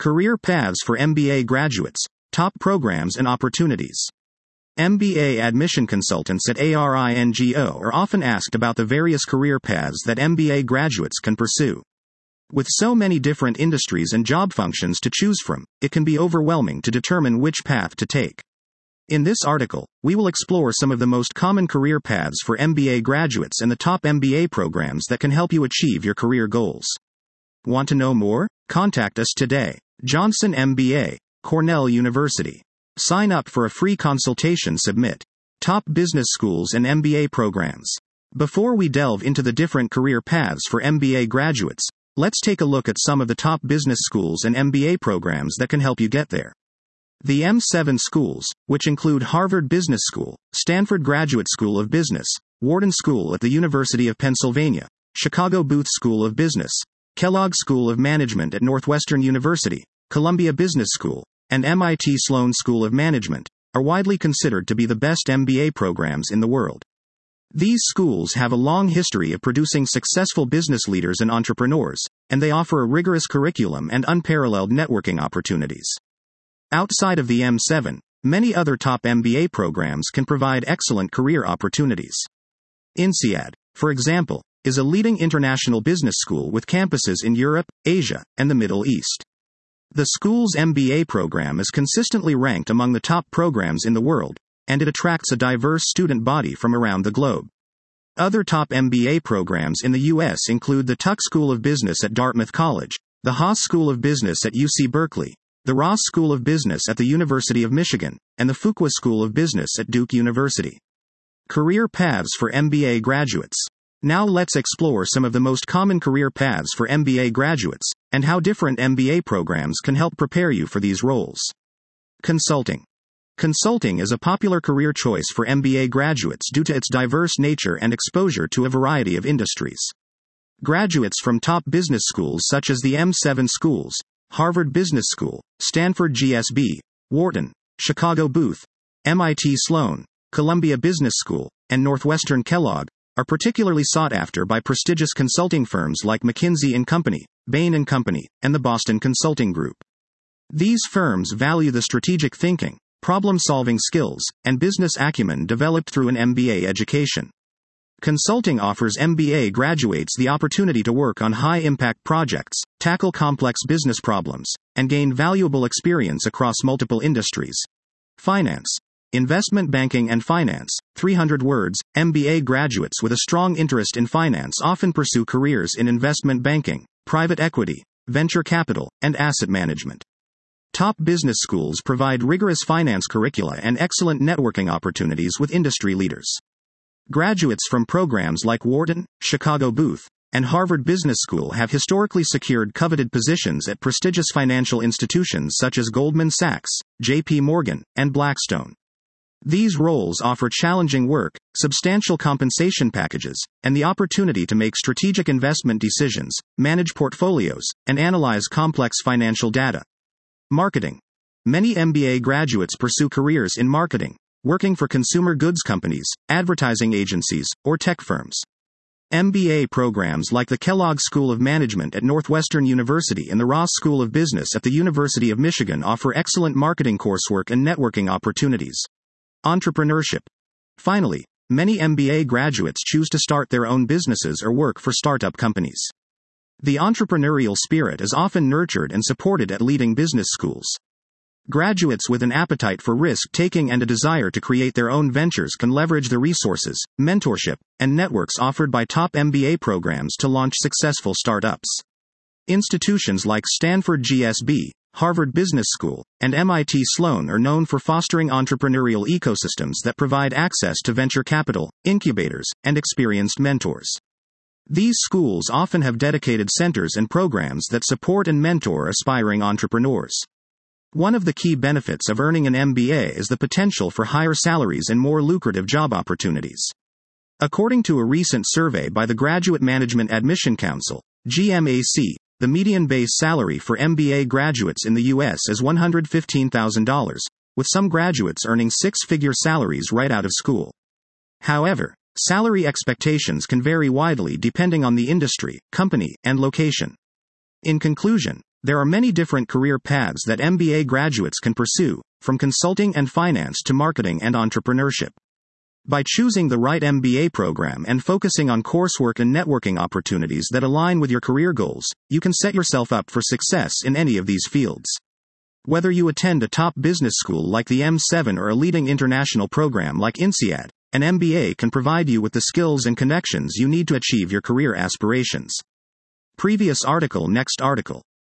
Career paths for MBA graduates, top programs and opportunities. MBA admission consultants at ARINGO are often asked about the various career paths that MBA graduates can pursue. With so many different industries and job functions to choose from, it can be overwhelming to determine which path to take. In this article, we will explore some of the most common career paths for MBA graduates and the top MBA programs that can help you achieve your career goals. Want to know more? Contact us today. Johnson MBA, Cornell University. Sign up for a free consultation. Submit. Top business schools and MBA programs. Before we delve into the different career paths for MBA graduates, let's take a look at some of the top business schools and MBA programs that can help you get there. The M7 schools, which include Harvard Business School, Stanford Graduate School of Business, Wharton School at the University of Pennsylvania, Chicago Booth School of Business, Kellogg School of Management at Northwestern University, Columbia Business School, and MIT Sloan School of Management, are widely considered to be the best MBA programs in the world. These schools have a long history of producing successful business leaders and entrepreneurs, and they offer a rigorous curriculum and unparalleled networking opportunities. Outside of the M7, many other top MBA programs can provide excellent career opportunities. INSEAD, for example, is a leading international business school with campuses in Europe, Asia, and the Middle East. The school's MBA program is consistently ranked among the top programs in the world, and it attracts a diverse student body from around the globe. Other top MBA programs in the U.S. include the Tuck School of Business at Dartmouth College, the Haas School of Business at UC Berkeley, the Ross School of Business at the University of Michigan, and the Fuqua School of Business at Duke University. Career paths for MBA graduates. Now let's explore some of the most common career paths for MBA graduates, and how different MBA programs can help prepare you for these roles. Consulting. Consulting is a popular career choice for MBA graduates due to its diverse nature and exposure to a variety of industries. Graduates from top business schools such as the M7 schools, Harvard Business School, Stanford GSB, Wharton, Chicago Booth, MIT Sloan, Columbia Business School, and Northwestern Kellogg, are particularly sought after by prestigious consulting firms like McKinsey & Company, Bain & Company, and the Boston Consulting Group. These firms value the strategic thinking, problem-solving skills, and business acumen developed through an MBA education. Consulting offers MBA graduates the opportunity to work on high-impact projects, tackle complex business problems, and gain valuable experience across multiple industries. Finance. Investment banking and finance, 300 words. MBA graduates with a strong interest in finance often pursue careers in investment banking, private equity, venture capital, and asset management. Top business schools provide rigorous finance curricula and excellent networking opportunities with industry leaders. Graduates from programs like Wharton, Chicago Booth, and Harvard Business School have historically secured coveted positions at prestigious financial institutions such as Goldman Sachs, J.P. Morgan, and Blackstone. These roles offer challenging work, substantial compensation packages, and the opportunity to make strategic investment decisions, manage portfolios, and analyze complex financial data. Marketing. Many MBA graduates pursue careers in marketing, working for consumer goods companies, advertising agencies, or tech firms. MBA programs like the Kellogg School of Management at Northwestern University and the Ross School of Business at the University of Michigan offer excellent marketing coursework and networking opportunities. Entrepreneurship. Finally, many MBA graduates choose to start their own businesses or work for startup companies. The entrepreneurial spirit is often nurtured and supported at leading business schools. Graduates with an appetite for risk-taking and a desire to create their own ventures can leverage the resources, mentorship, and networks offered by top MBA programs to launch successful startups. Institutions like Stanford GSB, Harvard Business School, and MIT Sloan are known for fostering entrepreneurial ecosystems that provide access to venture capital, incubators, and experienced mentors. These schools often have dedicated centers and programs that support and mentor aspiring entrepreneurs. One of the key benefits of earning an MBA is the potential for higher salaries and more lucrative job opportunities. According to a recent survey by the Graduate Management Admission Council, GMAC, the median base salary for MBA graduates in the U.S. is $115,000, with some graduates earning six-figure salaries right out of school. However, salary expectations can vary widely depending on the industry, company, and location. In conclusion, There are many different career paths that MBA graduates can pursue, from consulting and finance to marketing and entrepreneurship. By choosing the right MBA program and focusing on coursework and networking opportunities that align with your career goals, you can set yourself up for success in any of these fields. Whether you attend a top business school like the M7 or a leading international program like INSEAD, an MBA can provide you with the skills and connections you need to achieve your career aspirations. Previous article. Next article.